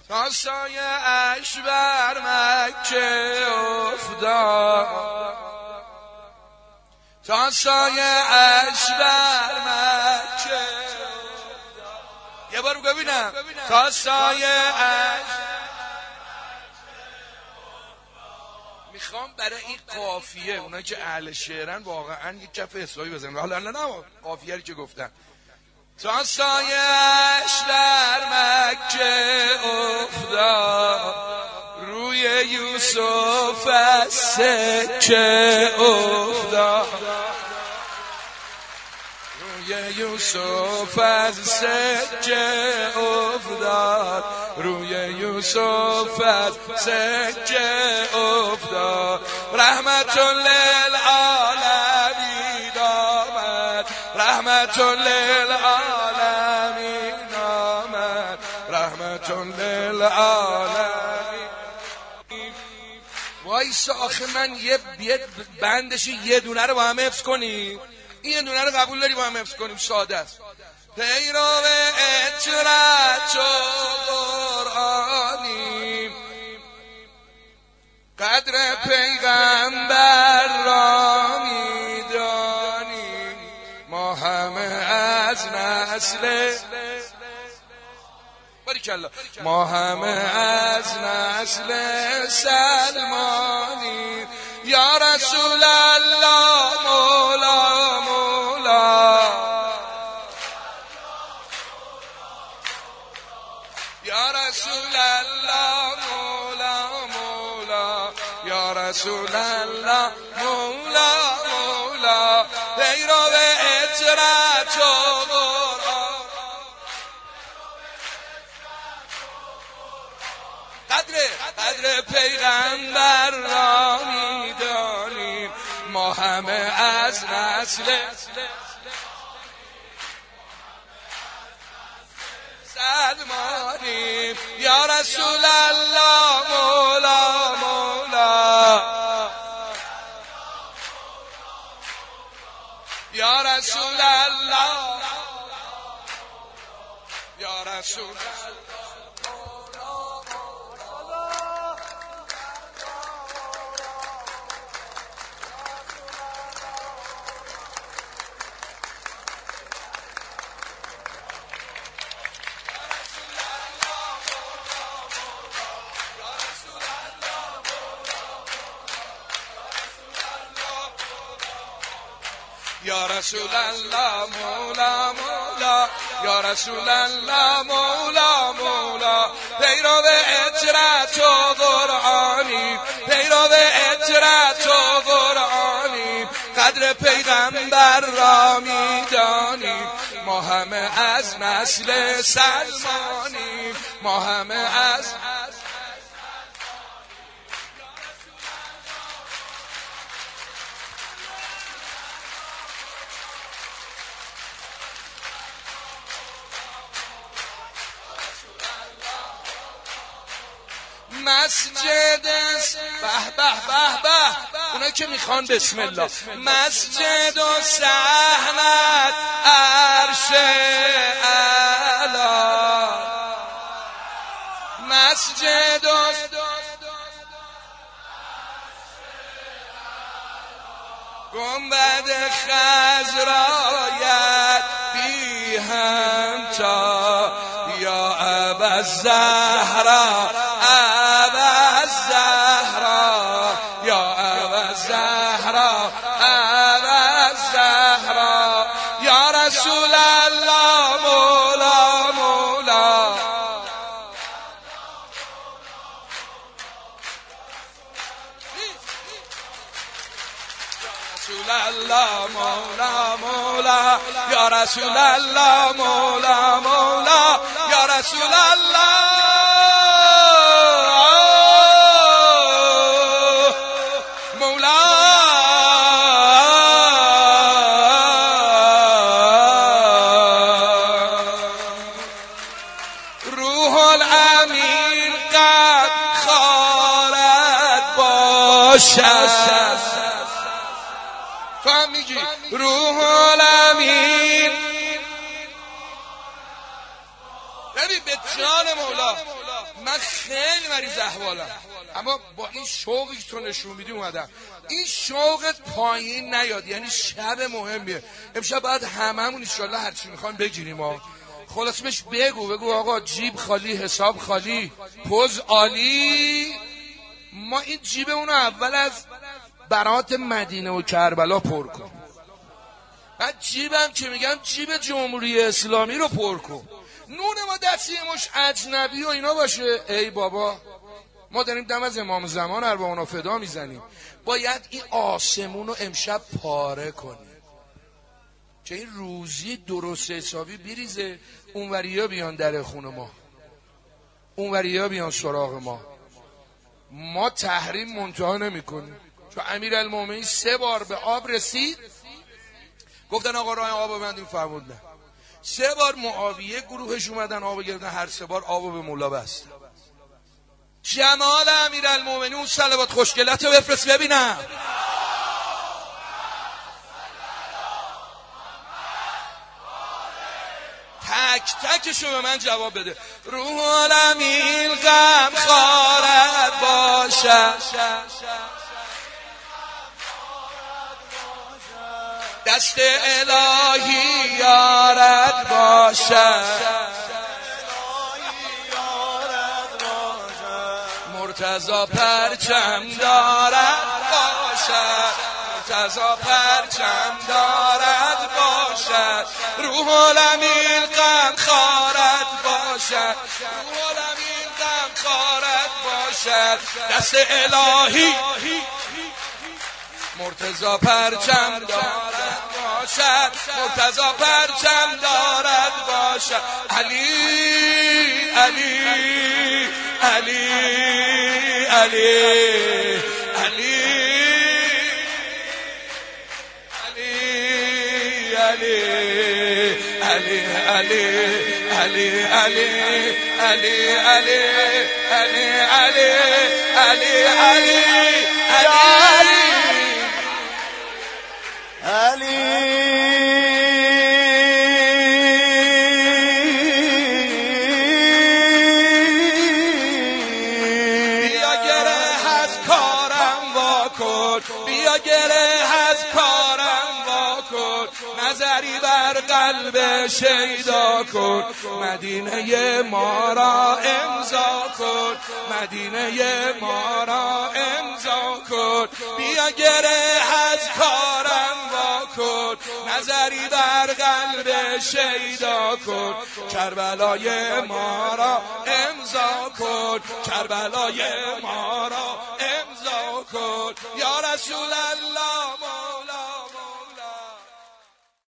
تا سایه اش بر مکه افتاد، تا سایه اش بر مکه افتاد. یه بار ببینم. تا سایه اش. میخوام برای این قافیه اونا که اهل شعرن واقعا یک کف اصلاحی بزنن. حالا نه قافیه رو که گفتن تا سایه‌اش در مکه افتاد، روی یوسف از سکه افتاد، روی یوسف از سکه افتاد، روی یوسف از سکه افتاد. رحمت للعالمین آمد، رحمت للعالمین آمد، رحمت للعالمین. وایسا آخه من یه بندش یه دونه رو با هم حفظ کنیم. این یه دونه رو قبول داری با هم حفظ کنیم؟ ساده است. پیرو اطرت و قرآنیم، قدر پیغمبر را میدانیم، ما همه از نسل باریکالله، ما همه از نسل سلمانیم. یا رسول الله مولا مولا، یا رسول الله مولا مولا، یا رسول الله مولا مولا. پیرو اطرت و قرآن، قدر پیغمبر را میدانیم، ما همه از نسل سلمانیم. یا رسول الله مولا مولا، یا رسول الله، یا رسول الله. یا رسول الله مولا مولا، یا رسول الله مولا مولا. پیرو اطرت و قرآنی، پیرو اطرت و قرآنی، قدر پیغمبر را میدانیم، ما همه از نسل سلمانیم، ما همه از مسجد. به به به به اونایی که میخوان بسم الله. مسجد و صحنت عرش اعلی، مسجد و گنبد خضرایت بی همتا، یا ابوالزهرا رسول الله مولا مولا. رسول الله مولا مولا، یا رسول الله مولا مولا، یا رسول الله تو هم میگی روح الامین. ببین به جان مولا من خیلی مریض احوالم، اما با این شوقی که تو نشون میدی اومدم. این شوقت پایین نیاد، یعنی شب مهمیه امشب، باید هممون انشالله هرچی میخوان بگیریم ها. خلاص بهش بگو آقا جیب خالی، حساب خالی، پوز عالی. ما این جیبمونو اول از برات مدینه و کربلا پر کن، بعد جیبم که میگم جیب جمهوری اسلامی رو پر کن. نون ما دستی مش اجنبی و اینا باشه. ای بابا ما داریم دم از امام زمان اربعین فدا میزنیم، باید این آسمون رو امشب پاره کنیم که این روزی درست حسابی بریزه. اونوریا بیان در خونه ما، اونوریا بیان سراغ ما تحریم منتها نمی کنیم. چون امیرالمومنین 3 بار به آب رسید، گفتن آقا راه آب بندیم، فرمود نه. 3 بار معاویه گروهش اومدن آب گرفتن، هر 3 بار آب به مولا بست. جمال امیرالمومنین اون صلوات خوشگلت رو بفرست ببینم. تک تکشو به من جواب بده. روح الامین غم خارت باشد، دست الهی یارت باشد، مرتضی پرچم دارد باشد، مرتضی پرچم دارد باشد. روح الامین غم خارت باشد، روح الامین غم خارت باشد، دست الهی مرتضی پرچم دارد باشد، مرتضی پرچم دارد باشد. علی علی علی علی علی علی علی علی علی علی علی علی علی علی علی علی بیا گره از کارم واکن، بیا گره از کارم واکن، نظری بر قلب شیدا کن، مدینه ما را امضا کن، مدینه ما را امضا کن. بیا گره از کارم واکن، نظری بر قلب شیدا کن، کربلای ما را امضا کن، کربلای ما را امضا کن. یا رسول الله